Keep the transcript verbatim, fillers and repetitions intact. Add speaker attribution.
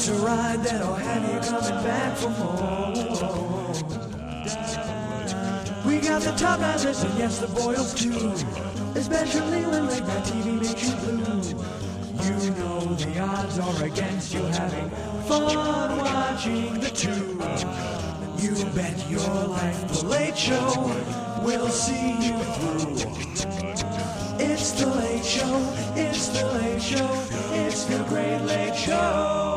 Speaker 1: It's a ride that'll have you coming back for more. We got the top guys, and yes, the boils too. Especially when late night T V makes you blue. You know the odds are against you having fun watching the two. You bet your life the Late Show will see you through. It's the Late Show, it's the Late Show, it's the Great Late Show.